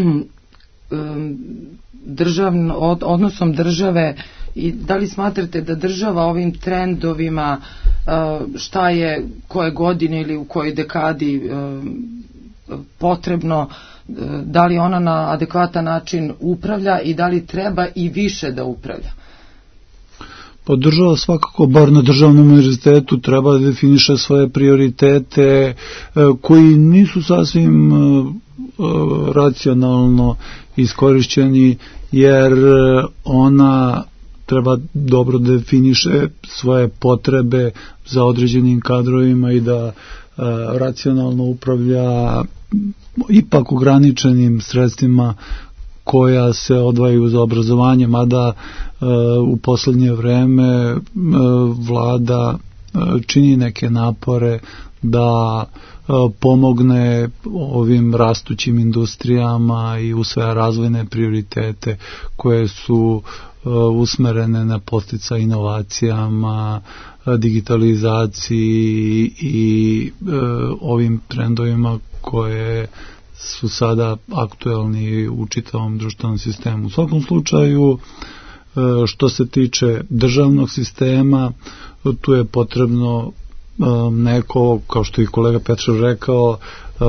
C: državno, od, odnosom države i da li smatrate da država ovim trendovima, šta je koje godine ili u kojoj dekadi potrebno, da li ona na adekvatan način upravlja i da li treba i više da upravlja?
D: podržava svakako, bar na državnom univerzitetu treba da definiše svoje prioritete koji nisu sasvim racionalno iskorišćeni, jer ona treba dobro definiše svoje potrebe za određenim kadrovima i da racionalno upravlja ipak ograničenim sredstvima koja se odvajaju za obrazovanje, mada u poslednje vreme vlada čini neke napore da pomogne ovim rastućim industrijama i usvaja razvojne prioritete koje su usmerene na podsticaj inovacijama, digitalizaciji i ovim trendovima koje su sada aktuelni u čitavom društvenom sistemu. U svakom slučaju, što se tiče državnog sistema, tu je potrebno neko, kao što je kolega Petrov rekao,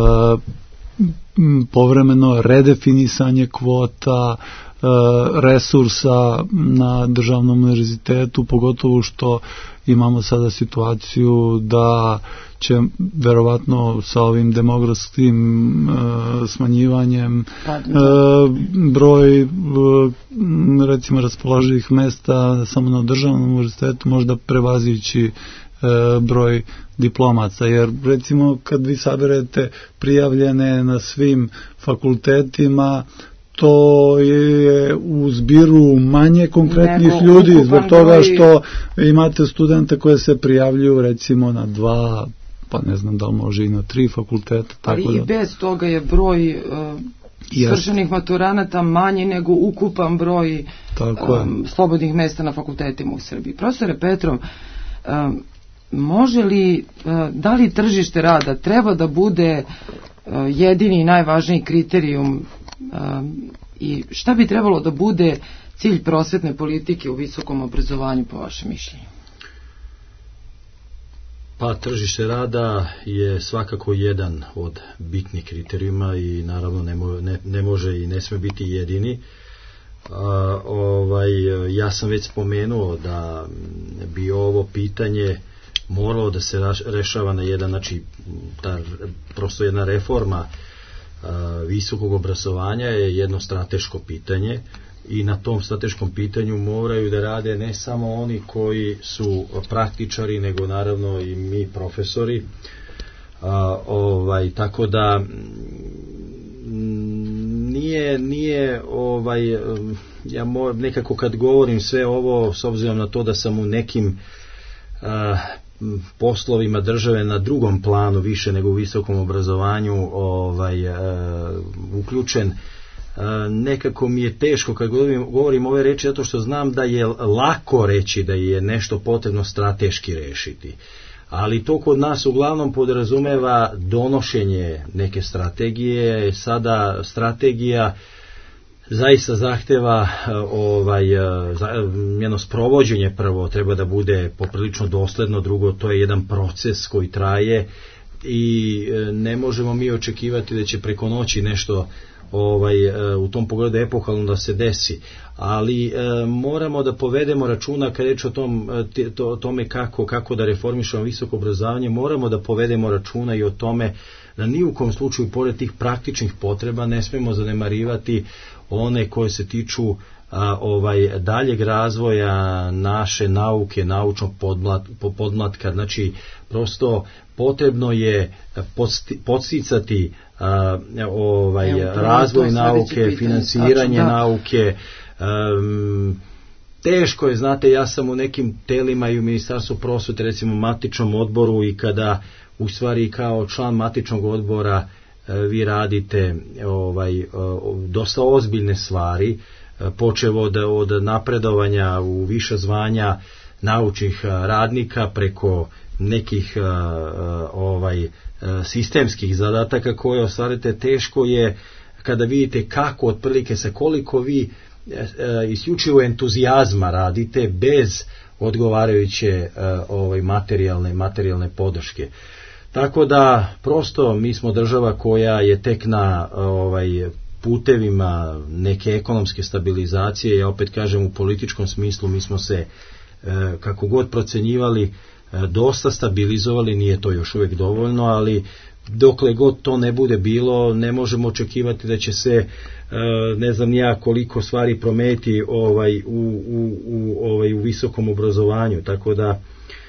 D: povremeno redefinisanje kvota, resursa na državnom univerzitetu, pogotovo što imamo sada situaciju da će verovatno sa ovim demografskim uh, smanjivanjem uh, broj uh, recimo raspoloživih mesta samo na državnom univerzitetu možda prevazići uh, broj diplomaca, jer recimo kad vi saberete prijavljene na svim fakultetima, to je u zbiru manje konkretnih Nego, ljudi, zbog toga što imate studente koje se prijavljuju recimo na dva, pa ne znam da li može i na tri fakulteta.
C: Ali
D: tako
C: i
D: da...
C: bez toga je broj uh, svršenih maturanata manji nego ukupan broj um, slobodnih mesta na fakultetima u Srbiji. Profesore Petrov, um, može li, uh, da li tržište rada treba da bude uh, jedini i najvažniji kriterijum Um, i šta bi trebalo da bude cilj prosvetne politike u visokom obrazovanju po vašem mišljenju?
B: Pa tržište rada je svakako jedan od bitnih kriterijuma i naravno ne, mo, ne, ne može i ne sme biti jedini. A, ovaj, ja sam već spomenuo da bi ovo pitanje moralo da se rešava na jedan, znači ta, prosto jedna reforma visokog obrazovanja je jedno strateško pitanje i na tom strateškom pitanju moraju da rade ne samo oni koji su praktičari, nego naravno i mi profesori. A, ovaj, tako da nije, nije ovaj, ja mo, nekako kad govorim sve ovo, s obzirom na to da sam u nekim a, poslovima države na drugom planu više nego u visokom obrazovanju ovaj, e, uključen, e, nekako mi je teško kad govorim, govorim ove reči zato što znam da je lako reći da je nešto potrebno strateški rešiti, ali to kod nas uglavnom podrazumeva donošenje neke strategije. Sada strategija zaista zahteva ovaj, jedno sprovođenje. Prvo treba da bude poprilično dosledno, drugo to je jedan proces koji traje i ne možemo mi očekivati da će preko noći nešto ovaj, u tom pogledu epohalno da se desi, ali e, moramo da povedemo računa kad reč o tom, to, tome kako, kako da reformišemo visoko obrazovanje, moramo da povedemo računa i o tome da ni u kom slučaju pored tih praktičnih potreba ne smemo zanemarivati one koje se tiču a, ovaj daljeg razvoja naše nauke, naučnog podmlat, podmlatka. Znači prosto potrebno je podsticati a, ovaj Evo, razvoj nauke, finansiranje Tačno, nauke. Um, teško je, znate, ja sam u nekim telima i u Ministarstvu prosvete, recimo matičnom odboru, i kada u stvari kao član matičnog odbora vi radite ovaj, dosta ozbiljne stvari, počevo od, od napredovanja u viša zvanja naučnih radnika preko nekih ovaj, sistemskih zadataka koje ostvarite. Teško je kada vidite kako otprilike sa koliko vi isključivo entuzijazma radite bez odgovarajuće ovaj, materijalne, materijalne podrške. Tako da prosto mi smo država koja je tek na ovaj, putevima neke ekonomske stabilizacije. Ja opet kažem, u političkom smislu mi smo se kako god procenjivali, dosta stabilizovali, nije to još uvijek dovoljno, ali dokle god to ne bude bilo, ne možemo očekivati da će se ne znam ja koliko stvari promeniti ovaj, u, u, u, ovaj, u visokom obrazovanju, tako da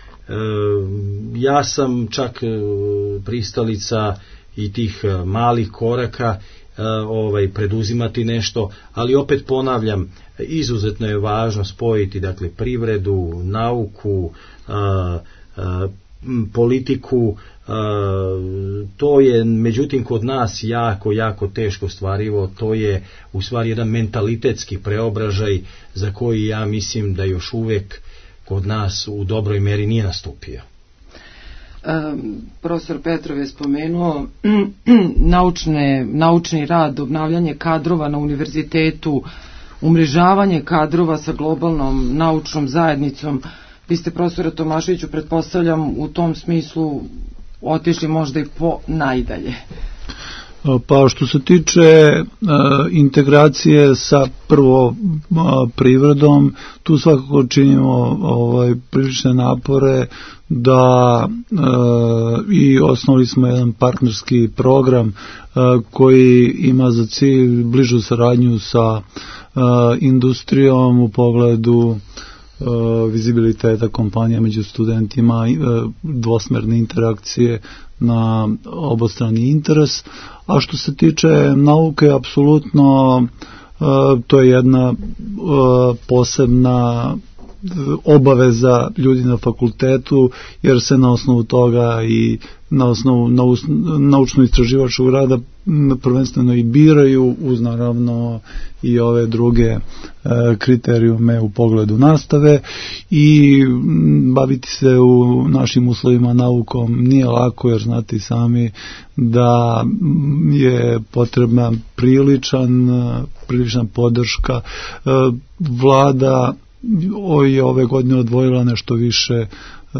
B: ja sam čak pristalica i tih malih koraka, ovaj, preduzimati nešto, ali opet ponavljam, izuzetno je važno spojiti, dakle, privredu, nauku, a, a, politiku, a, to je međutim kod nas jako, jako teško stvarivo, to je u stvari jedan mentalitetski preobražaj za koji ja mislim da još uvijek kod nas u dobroj meri nije nastupio.
C: Um, profesor Petrov je spomenuo naučne, naučni rad, obnavljanje kadrova na univerzitetu, umrežavanje kadrova sa globalnom naučnom zajednicom. Vi ste, profesore Tomaševiću, pretpostavljam u tom smislu otišli možda i po najdalje.
D: Pa što se tiče e, integracije sa prvo a, privredom, tu svakako činimo ovaj, prilične napore da e, i osnovali smo jedan partnerski program e, koji ima za cilj bližu saradnju sa e, industrijom u pogledu e, vizibiliteta kompanija među studentima, e, dvosmerne interakcije na obostrani interes. A što se tiče nauke, apsolutno to je jedna posebna obaveza ljudi na fakultetu, jer se na osnovu toga i na osnovu naučno-istraživačkog rada prvenstveno i biraju, uz naravno i ove druge e, kriterijume u pogledu nastave, i baviti se u našim uslovima naukom nije lako, jer znate sami da je potrebna priličan, prilična podrška. E, vlada je ove godine odvojila nešto više e,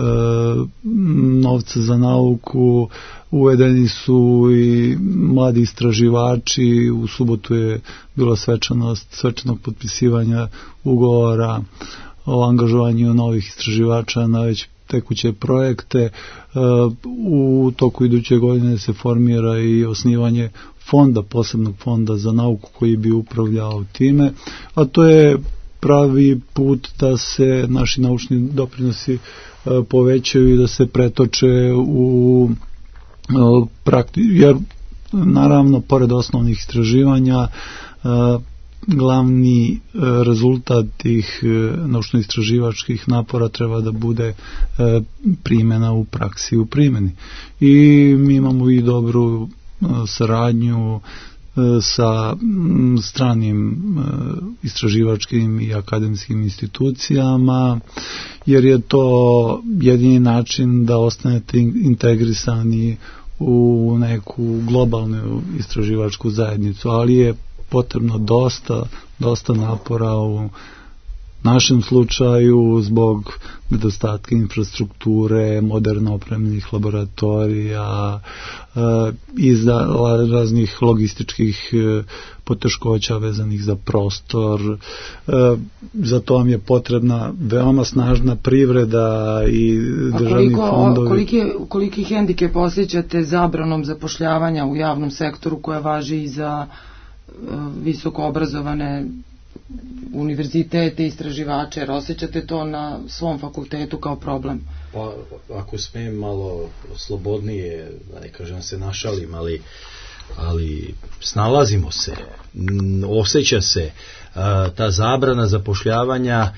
D: novca za nauku, uvedeni su i mladi istraživači, u subotu je bila svečanost svečanog potpisivanja ugovora o angažovanju novih istraživača na već tekuće projekte. E, u toku iduće godine se formira i osnivanje fonda, posebnog fonda za nauku koji bi upravljao time, a to je pravi put da se naši naučni doprinosi e, povećaju i da se pretoče u e, prakti, jer naravno pored osnovnih istraživanja e, glavni e, rezultat tih e, naučno-istraživačkih napora treba da bude e, primjena u praksi, u primjeni. I mi imamo i dobru e, saradnju sa stranim istraživačkim i akademskim institucijama, jer je to jedini način da ostanete integrisani u neku globalnu istraživačku zajednicu, ali je potrebno dosta, dosta napora u našem slučaju zbog nedostatka infrastrukture, moderno opremljenih laboratorija e, i za raznih logističkih e, poteškoća vezanih za prostor. E, za to vam je potrebna veoma snažna privreda i državni
C: koliko,
D: fondovi.
C: Koliki, koliki hendikep osjećate zabranom zapošljavanja u javnom sektoru koja važi i za e, visoko obrazovane univerzitete, istraživače, jer osjećate to na svom fakultetu kao problem?
B: Pa, ako smijem malo slobodnije, da ne kažem se našalim, ali, ali snalazimo se, osjeća se a, ta zabrana zapošljavanja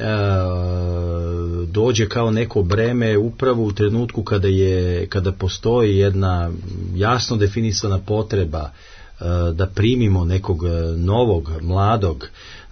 B: a, dođe kao neko breme upravo u trenutku kada, je, kada postoji jedna jasno definisana potreba da primimo nekog novog, mladog,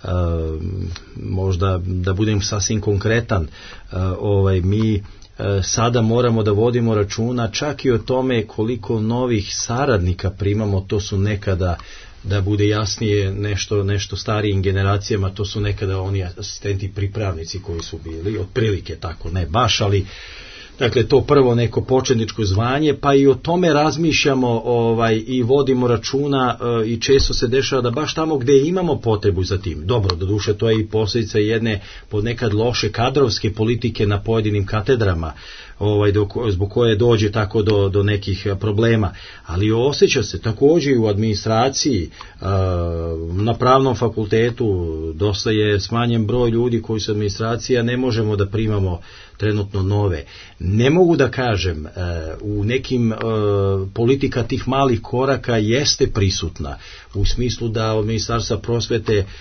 B: možda da budem sasvim konkretan, ovaj, mi sada moramo da vodimo računa čak i o tome koliko novih saradnika primamo. To su nekada, da bude jasnije nešto, nešto starijim generacijama, to su nekada oni asistenti pripravnici koji su bili, otprilike tako, ne baš, ali Dakle, to prvo neko početničko zvanje, pa i o tome razmišljamo ovaj, i vodimo računa e, i često se dešava da baš tamo gdje imamo potrebu za tim. Dobro, doduše to je i posljedica jedne ponekad loše kadrovske politike na pojedinim katedrama, ovaj, do, zbog koje dođe tako do, do nekih problema. Ali osjeća se također i u administraciji, e, na pravnom fakultetu dosta je smanjen broj ljudi koji su administracija, ne možemo da primamo trenutno nove. Ne mogu da kažem, e, u nekim e, politika tih malih koraka jeste prisutna, u smislu da od Ministarstva prosvete e,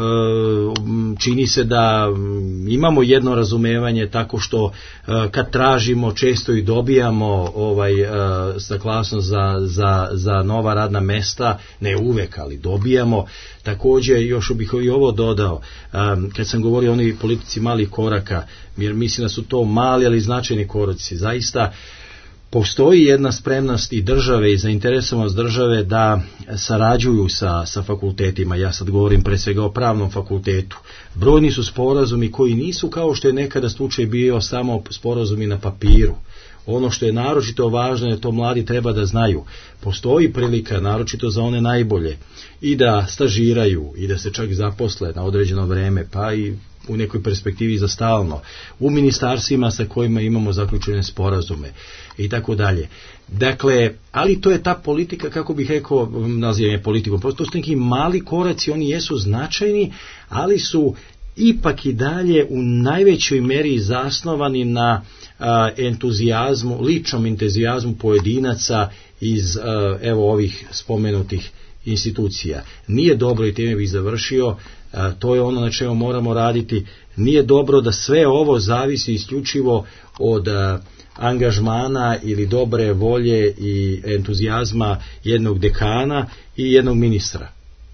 B: čini se da imamo jedno razumevanje tako što e, kad tražimo često i dobijamo ovaj e, saglasnost za, za, za nova radna mesta, ne uvek, ali dobijamo. Također, još bih i ovo dodao, um, kad sam govorio o onoj politici malih koraka, jer mislim da su to mali, ali značajni koraci. Zaista postoji jedna spremnost i države i zainteresovanost države da sarađuju sa, sa fakultetima. Ja sad govorim pre svega o pravnom fakultetu. Brojni su sporazumi koji nisu kao što je nekada slučaj bio samo sporazumi na papiru. Ono što je naročito važno je to mladi treba da znaju. Postoji prilika, naročito za one najbolje, i da stažiraju, i da se čak zaposle na određeno vreme, pa i u nekoj perspektivi za stalno, u ministarstvima sa kojima imamo zaključene sporazume i tako dalje. Dakle, ali to je ta politika, kako bih rekao, nazivam je politikom, prosto su neki mali koraci, oni jesu značajni, ali su ipak i dalje u najvećoj meri zasnovani na a, entuzijazmu, ličnom entuzijazmu pojedinaca iz a, evo ovih spomenutih institucija. Nije dobro, i time bih završio, a, to je ono na čemu moramo raditi, nije dobro da sve ovo zavisi isključivo od a, angažmana ili dobre volje i entuzijazma jednog dekana i jednog ministra.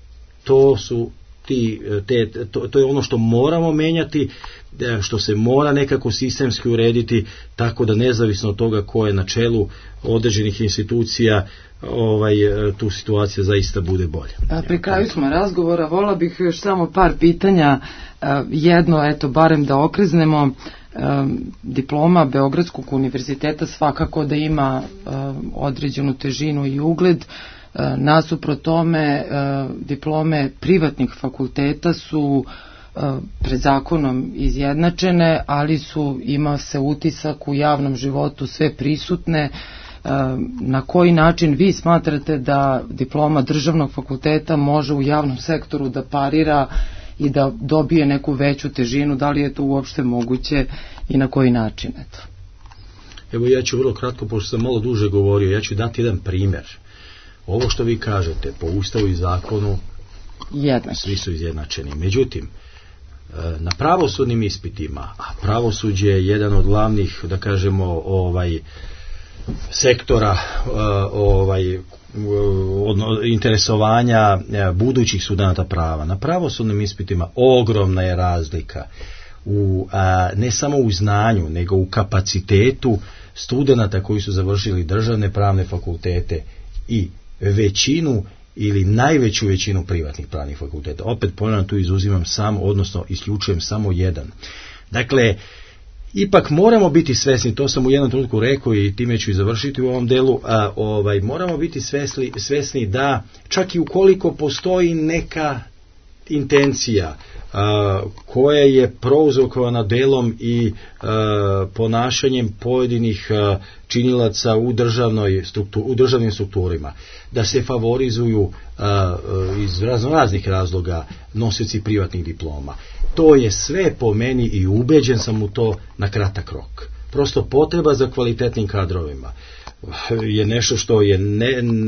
B: To su Ti, te, to, to je ono što moramo menjati, što se mora nekako sistemski urediti, tako da nezavisno od toga ko je na čelu određenih institucija, ovaj, tu situacija zaista bude bolja.
C: Pri kraju smo razgovora, vola bih još samo par pitanja, jedno, eto, barem da okreznemo. Diploma Beogradskog univerziteta svakako da ima određenu težinu i ugled. Nasuprot tome, diplome privatnih fakulteta su pred zakonom izjednačene, ali su, ima se utisak u javnom životu sve prisutne. Na koji način vi smatrate da diploma državnog fakulteta može u javnom sektoru da parira i da dobije neku veću težinu, da li je to uopšte moguće i na koji način? Eto.
B: Evo, ja ću vrlo kratko, pošto sam malo duže govorio, ja ću dati jedan primjer. Ovo što vi kažete, po Ustavu i zakonu,
C: jednaki,
B: svi su izjednačeni. Međutim, na pravosudnim ispitima, a pravosuđe je jedan od glavnih, da kažemo, ovaj, sektora ovaj, interesovanja budućih studenata prava, na pravosudnim ispitima ogromna je razlika u, a, ne samo u znanju, nego u kapacitetu studenata koji su završili državne pravne fakultete i većinu ili najveću većinu privatnih pravnih fakulteta. Opet ponavljam, tu izuzimam sam, odnosno isključujem samo jedan. Dakle, ipak moramo biti svesni, to sam u jednom trenutku rekao i time ću i završiti u ovom delu, a, ovaj, moramo biti svesni, svesni da čak i ukoliko postoji neka intencija a, koja je prouzrokovana delom i a, ponašanjem pojedinih a, činilaca u, državnoj struktu, u državnim strukturima, da se favorizuju a, a, iz raznoraznih razloga nosioci privatnih diploma. To je sve po meni, i ubeđen sam u to, na kratak rok. Prosto potreba za kvalitetnim kadrovima je nešto što je, ne,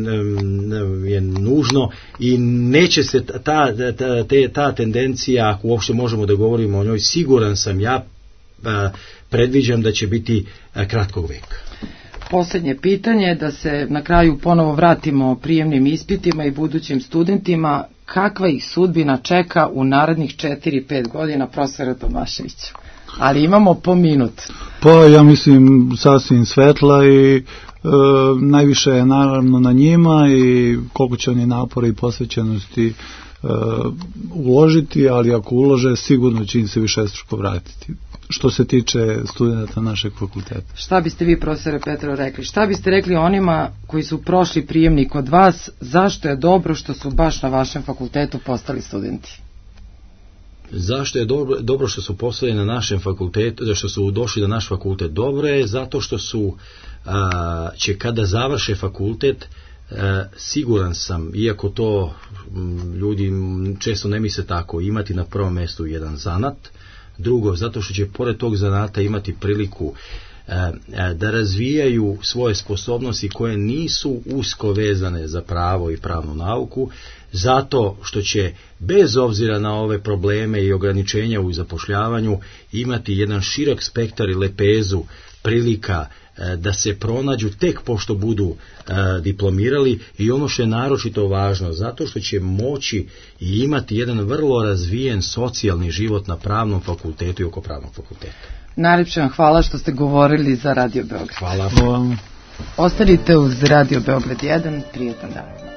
B: je nužno i neće se ta, ta, te, ta tendencija, ako uopšte možemo da govorimo o njoj, siguran sam ja, predviđam da će biti kratkog veka.
C: Posljednje pitanje, da se na kraju ponovo vratimo prijemnim ispitima i budućim studentima. Kakva ih sudbina čeka u narednih četiri pet godina, profesore Tomaševiću? Ali imamo po minut.
D: Pa ja mislim sasvim svetla i najviše je naravno na njima i koliko će oni napora i posvećenosti e, uložiti, ali ako ulože sigurno će im se višestruko vratiti. Što se tiče studenta našeg fakulteta.
C: Šta biste vi, profesore Petro, rekli? Šta biste rekli onima koji su prošli prijemni kod vas, zašto je dobro što su baš na vašem fakultetu postali studenti?
B: Zašto je dobro, dobro što su postali na našem fakultetu, što su došli na naš fakultet? Dobro je zato što su, a, će kada završe fakultet, a, siguran sam, iako to m, ljudi često ne misle tako, imati na prvom mjestu jedan zanat. Drugo, zato što će pored tog zanata imati priliku e, e, da razvijaju svoje sposobnosti koje nisu usko vezane za pravo i pravnu nauku, zato što će bez obzira na ove probleme i ograničenja u zapošljavanju imati jedan širok spektar i lepezu prilika e, da se pronađu tek pošto budu e, diplomirali, i ono što je naročito važno, zato što će moći i imati jedan vrlo razvijen socijalni život na pravnom fakultetu i oko pravnog fakulteta.
C: Najljepše vam hvala što ste govorili za Radio Beograd.
B: Hvala.
D: Hvala.
C: Ostanite uz Radio Beograd jedan, prijetan dan.